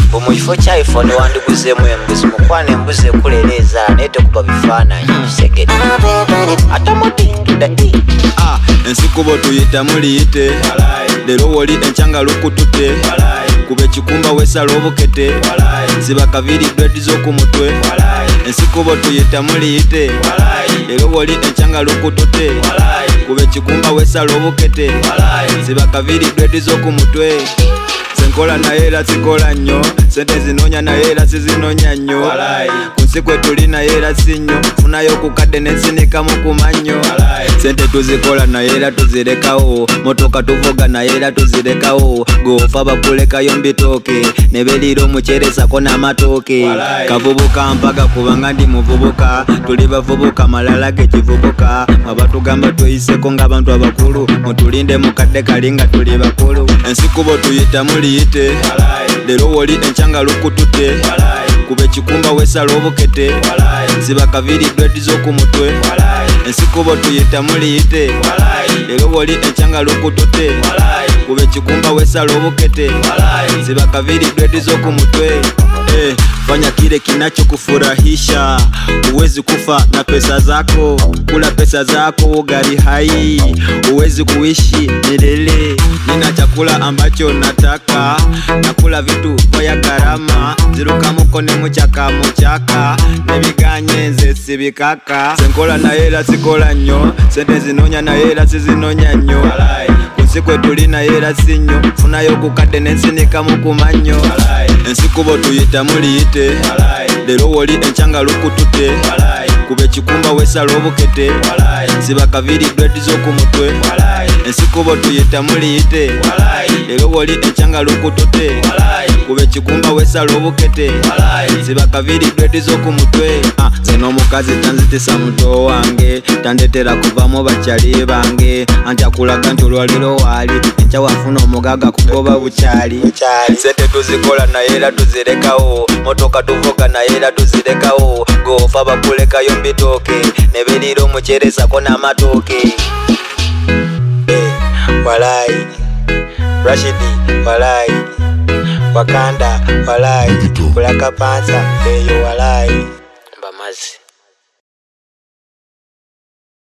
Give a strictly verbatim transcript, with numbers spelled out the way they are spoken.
Umujifo cha iPhone wandiguze mwembuzi mukwane mbuze kuleleza nete kuba bifana segedi atomoti tudai ah ensikubo tuyita muliyite lero woli enchanga lukutute kube chikumba wesala obukete ziba kaviri dread zo ku mutwe ensikubo tuyita muliyite lero woli enchanga lukutute kube chikumba wesala obukete ziba kaviri dread zo ku mutwe senkola na era sikola nnyo sente zinonya na era sizinonya nnyo kunsikwe tulina era sinyo funayo kukadde nensinika mu kumanyo sente tuzikola na era tuzirekawo motoka tuvuga na era tuzirekawo gofa bakulekayo mbitoke nebeliro mucheresako n'amatooke kavubuka mpaga kubanga ndi muvubuka tuli bavubuka malala gekivubuka abatugamba tuyiseko ng'abantu abakulu mutulinde mukadde kalinga tuli bakulu ensikubo tuyita muliyite lero woli enchanga lukutute kube chikumba wesala obukete ziba kaviri dread zo ku mutwe ensikubo tuyita muliyite lero woli enchanga lukutute kube chikumba wesala obukete ziba kaviri dread zo ku mutwe eh fanya kile kinachokufurahisha uwezi kufa na pesa zako kula pesa zako gari hai uwezi kuishi milele nina chakula ambacho nataka nakula vitu vya gharama ziruka mukone muchaka muchaka nebiganye nze sibikaka senkola na era sikola nnyo sente zinonya na era sizinonya nnyo kunsikwe tulina era sinyo funayo kukadde nensinika mu kumanyo ensikubo tuyita muliyite lero woli enchanga lukutute kube chikumba wesala obukete ziba kaviri dread zo ku mutwe ensikubo tuyita muliyite lero woli enchanga lukutute kube chikumba wesala obukete ziba kaviri dread zo ku mutwe ah zeno mukazi tanzitisa muto wange tandetera kuvamo bachali bange anti akulaga nti olwaliro wali encha wafuna omugaga kugoba buchali sente tuzikola na era tuzirekawo motoka tuvuga na era tuzirekawo gofa bakulekayo mbitoke nebeliro mucheresako n'amatooke walai Rashidi walai Wakanda walai Kulaka pansa eyo walai Mbamazi